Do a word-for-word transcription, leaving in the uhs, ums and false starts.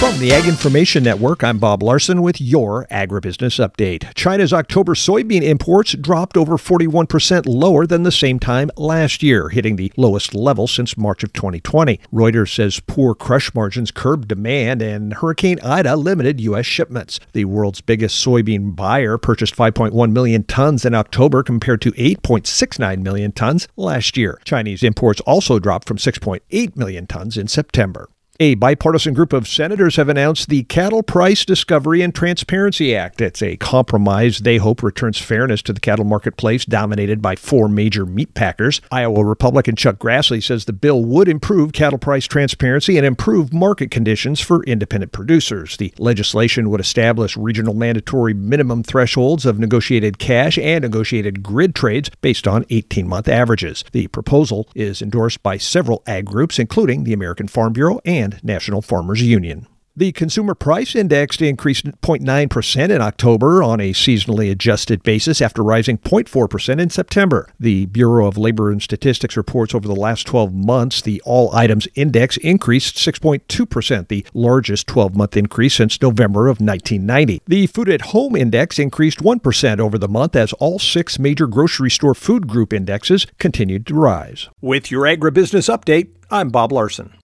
From the Ag Information Network, I'm Bob Larson with your Agribusiness Update. China's October soybean imports dropped over forty-one percent lower than the same time last year, hitting the lowest level since March of twenty twenty. Reuters says poor crush margins curbed demand and Hurricane Ida limited U S shipments. The world's biggest soybean buyer purchased five point one million tons in October compared to eight point six nine million tons last year. Chinese imports also dropped from six point eight million tons in September. A bipartisan group of senators have announced the Cattle Price Discovery and Transparency Act. It's a compromise they hope returns fairness to the cattle marketplace dominated by four major meat packers. Iowa Republican Chuck Grassley says the bill would improve cattle price transparency and improve market conditions for independent producers. The legislation would establish regional mandatory minimum thresholds of negotiated cash and negotiated grid trades based on eighteen-month averages. The proposal is endorsed by several ag groups, including the American Farm Bureau and National Farmers Union. The Consumer Price Index increased zero point nine percent in October on a seasonally adjusted basis after rising zero point four percent in September. The Bureau of Labor and Statistics reports over the last twelve months, the All Items Index increased six point two percent, the largest twelve-month increase since November of nineteen ninety. The Food at Home Index increased one percent over the month as all six major grocery store food group indexes continued to rise. With your Agribusiness Update, I'm Bob Larson.